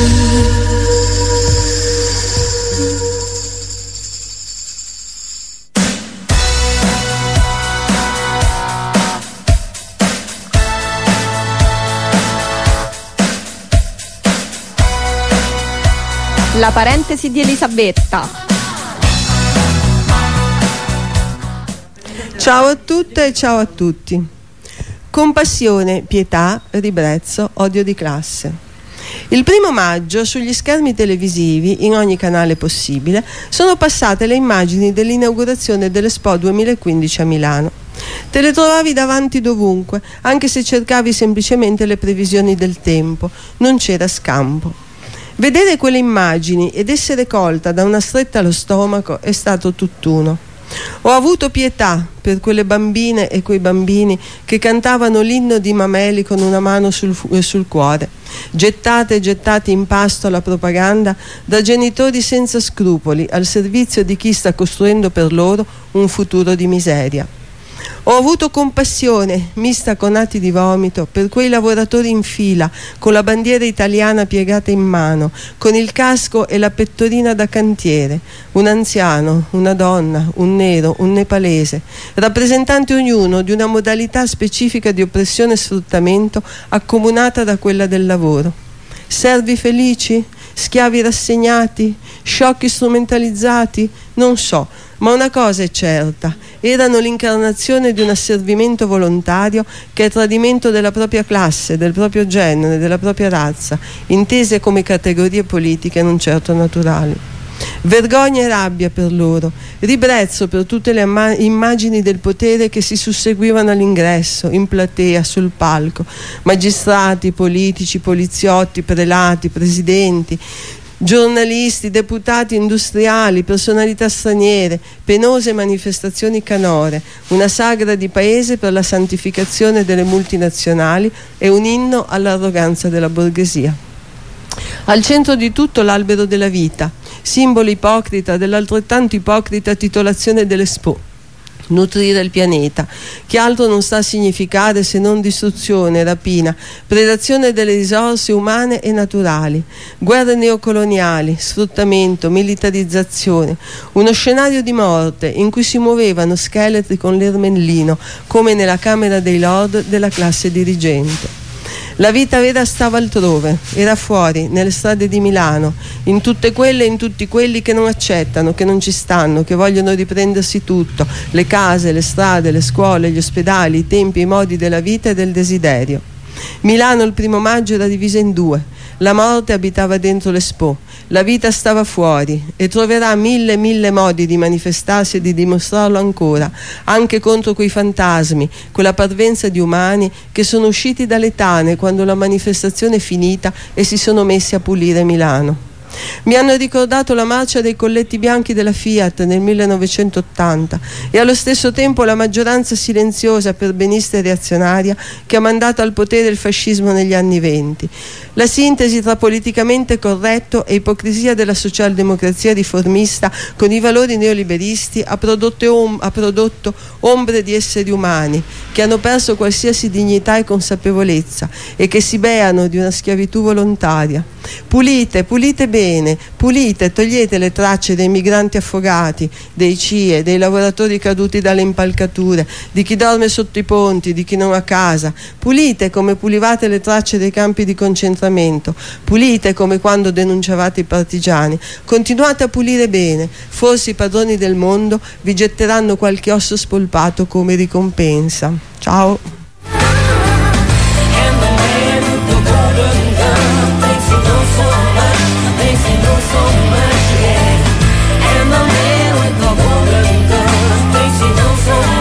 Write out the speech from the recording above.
La parentesi di Elisabetta. Ciao a tutte e ciao a tutti. Compassione, pietà, ribrezzo, odio di classe. Il 1° maggio sugli schermi televisivi, in ogni canale possibile, sono passate le immagini dell'inaugurazione dell'Expo 2015 a Milano. Te le trovavi davanti dovunque, anche se cercavi semplicemente le previsioni del tempo, non c'era scampo. Vedere quelle immagini ed essere colta da una stretta allo stomaco è stato tutt'uno. Ho avuto pietà per quelle bambine e quei bambini che cantavano l'inno di Mameli con una mano sul cuore, gettate e gettati in pasto alla propaganda da genitori senza scrupoli al servizio di chi sta costruendo per loro un futuro di miseria. Ho avuto compassione, mista con atti di vomito, per quei lavoratori in fila, con la bandiera italiana piegata in mano, con il casco e la pettorina da cantiere, un anziano, una donna, un nero, un nepalese, rappresentanti ognuno di una modalità specifica di oppressione e sfruttamento accomunata da quella del lavoro. Servi felici? Schiavi rassegnati? Sciocchi strumentalizzati? Non so, ma una cosa è certa: erano l'incarnazione di un asservimento volontario che è tradimento della propria classe, del proprio genere, della propria razza, intese come categorie politiche non certo naturali. Vergogna e rabbia per loro, ribrezzo per tutte le immagini del potere che si susseguivano all'ingresso, in platea, sul palco, magistrati, politici, poliziotti, prelati, presidenti, giornalisti, deputati, industriali, personalità straniere, penose manifestazioni canore, una sagra di paese per la santificazione delle multinazionali e un inno all'arroganza della borghesia. Al centro di tutto l'albero della vita, simbolo ipocrita dell'altrettanto ipocrita titolazione dell'Expo. Nutrire il pianeta, che altro non sta a significare se non distruzione, rapina, predazione delle risorse umane e naturali, guerre neocoloniali, sfruttamento, militarizzazione, uno scenario di morte in cui si muovevano scheletri con l'ermellino, come nella Camera dei Lord della classe dirigente. La vita vera stava altrove, era fuori, nelle strade di Milano, in tutte quelle e in tutti quelli che non accettano, che non ci stanno, che vogliono riprendersi tutto, le case, le strade, le scuole, gli ospedali, i tempi, i modi della vita e del desiderio. Milano il 1° maggio era divisa in due. La morte abitava dentro l'Expo, la vita stava fuori e troverà mille modi di manifestarsi e di dimostrarlo ancora, anche contro quei fantasmi, quella parvenza di umani che sono usciti dalle tane quando la manifestazione è finita e si sono messi a pulire Milano. Mi hanno ricordato la marcia dei colletti bianchi della Fiat nel 1980 e allo stesso tempo la maggioranza silenziosa perbenista e reazionaria che ha mandato al potere il fascismo negli anni *20. La sintesi tra politicamente corretto e ipocrisia della socialdemocrazia riformista con i valori neoliberisti ha prodotto ombre di esseri umani che hanno perso qualsiasi dignità e consapevolezza e che si beano di una schiavitù volontaria. Pulite bene, pulite, togliete le tracce dei migranti affogati, dei CIE, dei lavoratori caduti dalle impalcature, di chi dorme sotto i ponti, di chi non ha casa. Pulite come pulivate le tracce dei campi di concentramento, pulite come quando denunciavate i partigiani. Continuate a pulire bene, forse i padroni del mondo vi getteranno qualche osso spolpato come ricompensa. Ciao.